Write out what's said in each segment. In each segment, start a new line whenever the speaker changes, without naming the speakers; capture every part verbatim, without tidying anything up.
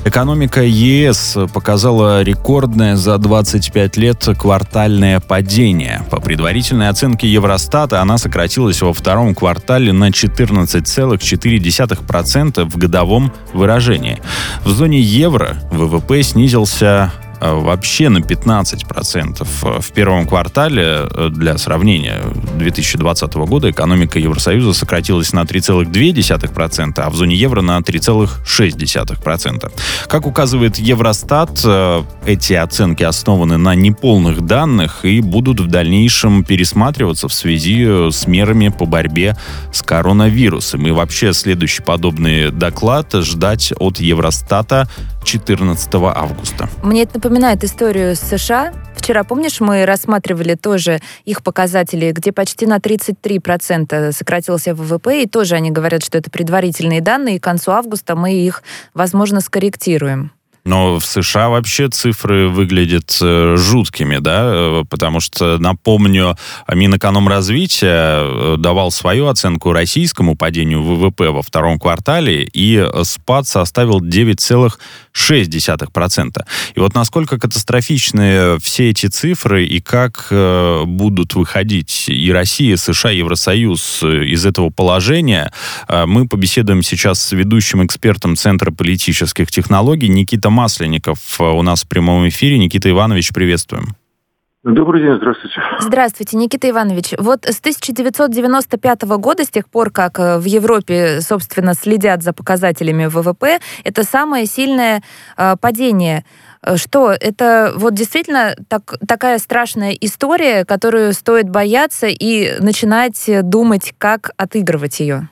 Экономика ЕС показала рекордное за двадцать пять лет квартальное падение. По предварительной оценке Евростата, она сократилась во втором квартале на четырнадцать целых четыре десятых процента в годовом выражении. В зоне евро ВВП снизился вообще на пятнадцать процентов. В первом квартале, для сравнения, две тысячи двадцатого года экономика Евросоюза сократилась на три целых две десятых процента, а в зоне евро на три целых шесть десятых процента. Как указывает Евростат, эти оценки основаны на неполных данных и будут в дальнейшем пересматриваться в связи с мерами по борьбе с коронавирусом. И вообще следующий подобный доклад ждать от Евростата четырнадцатого августа.
Мне это напоминает историю с США. Вчера, помнишь, мы рассматривали тоже их показатели, где почти на тридцать три процента сократился ВВП, и тоже они говорят, что это предварительные данные, и к концу августа мы их, возможно, скорректируем.
Но в США вообще цифры выглядят э, жуткими, да, потому что, напомню, Минэкономразвития давал свою оценку российскому падению ВВП во втором квартале, и спад составил девять целых шесть десятых процента. И вот насколько катастрофичны все эти цифры, и как э, будут выходить и Россия, и США, и Евросоюз из этого положения, э, мы побеседуем сейчас с ведущим экспертом Центра политических технологий Никита Масленников у нас в прямом эфире. Никита Иванович, приветствуем.
Добрый день, здравствуйте.
Здравствуйте, Никита Иванович. Вот с тысяча девятьсот девяносто пятого года, с тех пор, как в Европе, собственно, следят за показателями ВВП, это самое сильное э, падение. Что, это вот действительно так, такая страшная история, которую стоит бояться и начинать думать, как отыгрывать ее?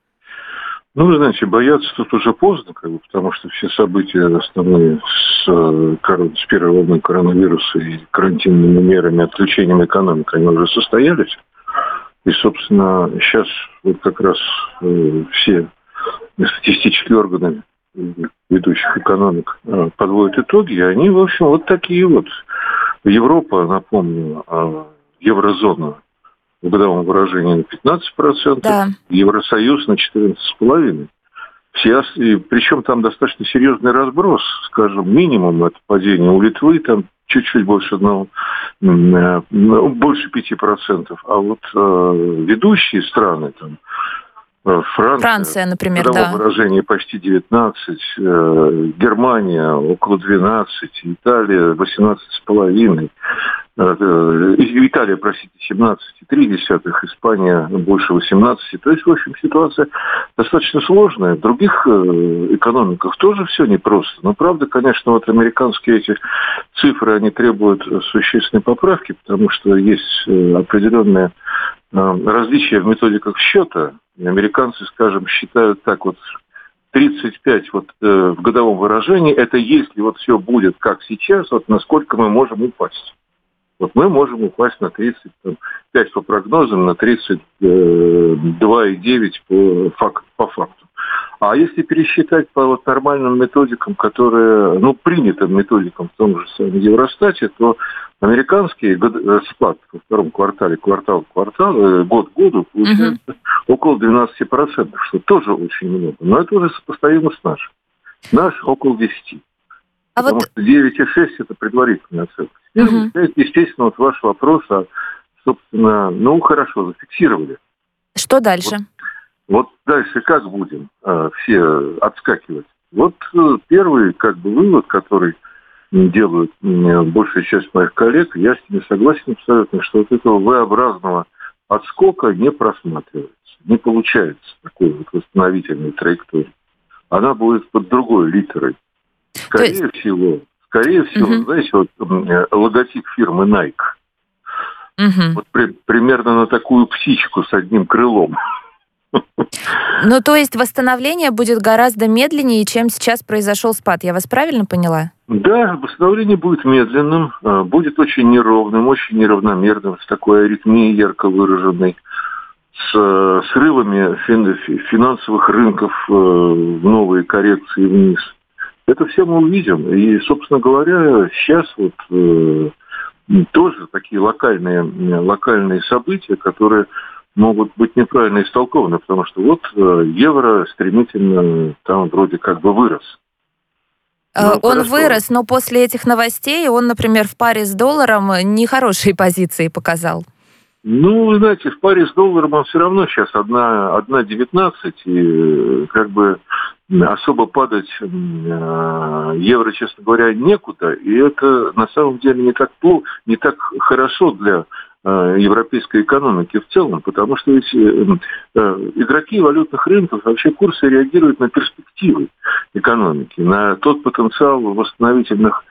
Ну, вы знаете, бояться тут уже поздно, как бы, потому что все события основные с, с первой волной коронавируса и карантинными мерами, отключением экономики, они уже состоялись. И, собственно, сейчас вот как раз э, все статистические органы ведущих экономик э, подводят итоги, и они, в общем, вот такие вот. Европа, напомню, э, еврозона, в годовом выражении на пятнадцать процентов, да. Евросоюз на четырнадцать целых пять десятых процента. Все, причем там достаточно серьезный разброс, скажем, минимум это падение у Литвы, там чуть-чуть больше одного, больше пяти процентов, а вот э, ведущие страны, там, Франция,
Франция, например,
в годовом
да.
выражении почти девятнадцать, э, Германия около двенадцать, Италия восемнадцать целых пять десятых, Италия, простите, семнадцать целых три десятых, Испания больше восемнадцати. То есть, в общем, ситуация достаточно сложная. В других экономиках тоже все непросто. Но, правда, конечно, вот американские эти цифры, они требуют существенной поправки, потому что есть определенные различия в методиках счета. Американцы, скажем, считают так вот, тридцать пять вот, э, в годовом выражении, это если вот все будет как сейчас, вот насколько мы можем упасть. Вот мы можем упасть на тридцать пять по прогнозам, на тридцать два целых девять по, факт, по факту. А если пересчитать по вот нормальным методикам, которые, ну, принятым методикам в том же самом Евростате, то американский год, спад во втором квартале, квартал к кварталу, год к году, получается uh-huh. около двенадцать процентов, что тоже очень много. Но это уже сопоставимо с нашим. Наш около десять. А Потому вот... что девять целых шесть это предварительная оценка. Uh-huh. Естественно, вот ваш вопрос, а, собственно, ну, хорошо, зафиксировали.
Что дальше?
Вот, вот дальше как будем э, все отскакивать? Вот э, первый, как бы, вывод, который делают э, большая часть моих коллег, я с ними согласен абсолютно, что вот этого V-образного отскока не просматривается. Не получается такой вот восстановительной траектории. Она будет под другой литерой. Скорее есть... всего, скорее всего, угу. знаете, вот логотип фирмы Nike. Угу. Вот при, примерно на такую птичку с одним крылом.
Ну, то есть восстановление будет гораздо медленнее, чем сейчас произошел спад. Я вас правильно поняла?
Да, восстановление будет медленным, будет очень неровным, очень неравномерным, с такой аритмией ярко выраженной, с срывами финансовых рынков в новые коррекции вниз. Это все мы увидим. И, собственно говоря, сейчас вот э, тоже такие локальные, локальные события, которые могут быть неправильно истолкованы, потому что вот э, евро стремительно там вроде как бы вырос.
Ну, он хорошо. Вырос, но после этих новостей он, например, в паре с долларом нехорошие позиции показал.
Ну, вы знаете, в паре с долларом он все равно сейчас одна девятнадцать, и как бы особо падать евро, честно говоря, некуда, и это на самом деле не так плохо, не так хорошо для европейской экономики в целом, потому что ведь игроки валютных рынков, вообще курсы реагируют на перспективы экономики, на тот потенциал восстановительных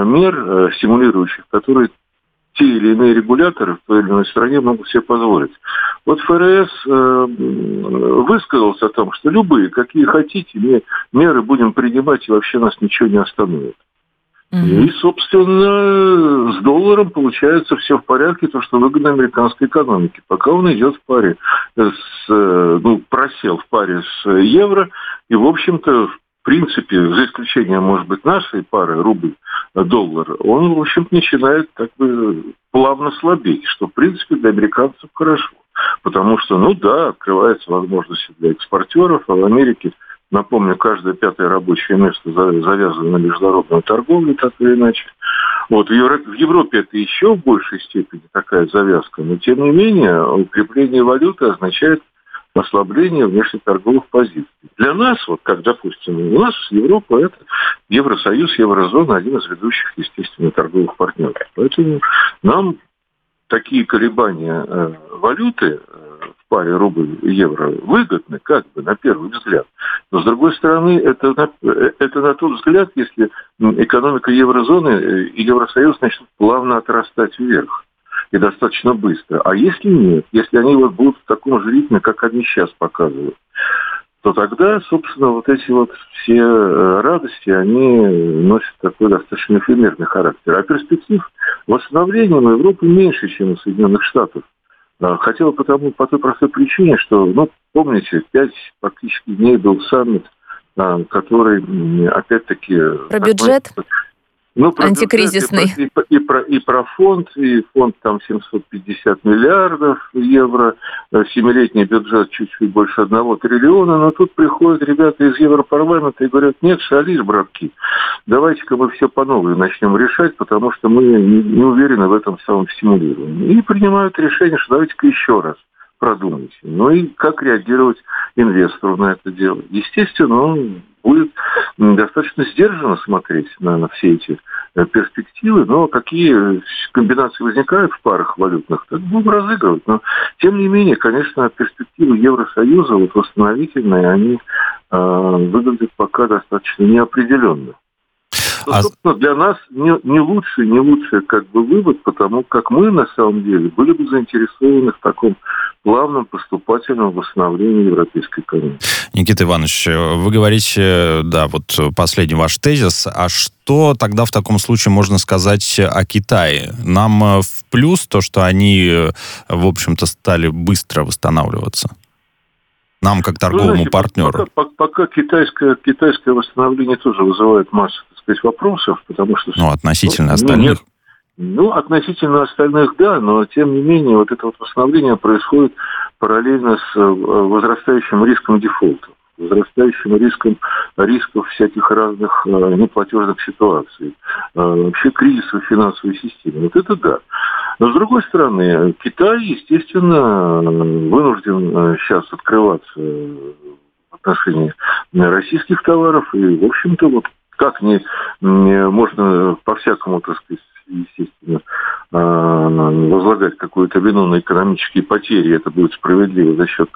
мер, стимулирующих, которые те или иные регуляторы в той или иной стране могут себе позволить. Вот ФРС э, высказался о том, что любые, какие хотите, меры будем принимать, и вообще нас ничего не остановит. Mm-hmm. И, собственно, с долларом получается все в порядке, то, что выгодно американской экономике. Пока он идет в паре, с, ну, просел в паре с евро, и, в общем-то, в принципе, за исключением, может быть, нашей пары рубль-доллар, он, в общем-то, начинает как бы плавно слабеть, что, в принципе, для американцев хорошо. Потому что, ну да, открываются возможности для экспортеров, а в Америке, напомню, каждое пятое рабочее место завязано на международную торговлю, так или иначе. Вот, в Европе это еще в большей степени такая завязка, но, тем не менее, укрепление валюты означает ослабление внешнеторговых позиций. Для нас, вот как, допустим, у нас Европа – это Евросоюз, Еврозона, один из ведущих, естественно, торговых партнеров. Поэтому нам такие колебания э, валюты э, в паре рубль-евро выгодны, как бы, на первый взгляд. Но, с другой стороны, это на, это на тот взгляд, если экономика Еврозоны и Евросоюза начнут плавно отрастать вверх. И достаточно быстро. А если нет, если они вот будут в таком же ритме, как они сейчас показывают, то тогда, собственно, вот эти вот все радости, они носят такой достаточно эфемерный характер. А перспектив восстановления у Европы меньше, чем у Соединенных Штатов. Хотя потому, по той простой причине, что, ну, помните, пять практически дней был саммит, который, опять-таки...
Про бюджет?
Ну, про
антикризисный.
И про, и, про, и про фонд, и фонд там семьсот пятьдесят миллиардов евро, семилетний бюджет чуть-чуть больше одного триллиона, но тут приходят ребята из Европарламента и говорят: нет, шалишь, братки, давайте-ка мы все по новой начнем решать, потому что мы не, не уверены в этом самом стимулировании. И принимают решение, что давайте-ка еще раз продумайте. Ну и как реагировать инвестору на это дело? Естественно, он будет достаточно сдержанно смотреть на, на все эти перспективы, но какие комбинации возникают в парах валютных, так будем разыгрывать. Но, тем не менее, конечно, перспективы Евросоюза, вот восстановительные, они э, выглядят пока достаточно неопределенно. Но, а... собственно, для нас не, не лучший, не лучший как бы вывод, потому как мы, на самом деле, были бы заинтересованы в таком плавном поступательном восстановлении европейской экономики.
Никита Иванович, вы говорите, да, вот последний ваш тезис. А что тогда в таком случае можно сказать о Китае? Нам в плюс то, что они, в общем-то, стали быстро восстанавливаться? Нам, как торговому ну, знаете, партнеру.
Пока, пока, пока китайское, китайское восстановление тоже вызывает массу, так сказать, вопросов, потому что...
Ну, относительно ну, остальных.
Нет, ну, относительно остальных, да, но, тем не менее, вот это вот восстановление происходит параллельно с возрастающим риском дефолта, возрастающим риском рисков всяких разных неплатежных ситуаций, вообще кризиса в финансовой системе. Вот это да. Но, с другой стороны, Китай, естественно, вынужден сейчас открываться в отношении российских товаров. И, в общем-то, вот как не, не можно по-всякому, так сказать, естественно, возлагать какую-то вину на экономические потери, это будет справедливо за счет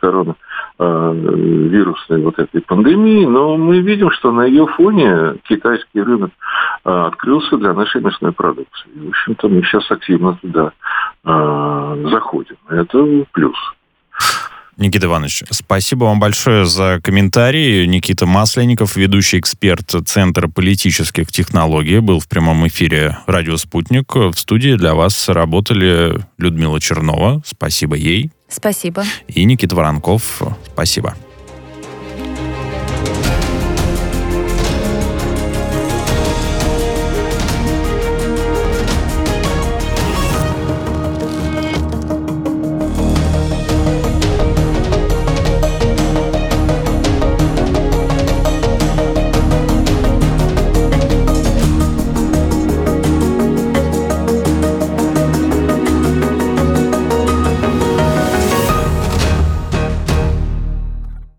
коронавирусной вот этой пандемии, но мы видим, что на ее фоне китайский рынок открылся для нашей мясной продукции. В общем-то, мы сейчас активно туда заходим. Это плюс.
Никита Иванович, спасибо вам большое за комментарии. Никита Масленников, ведущий эксперт Центра политических технологий, был в прямом эфире «Радио Спутник». В студии для вас работали Людмила Чернова. Спасибо ей.
Спасибо.
И Никита Воронков. Спасибо.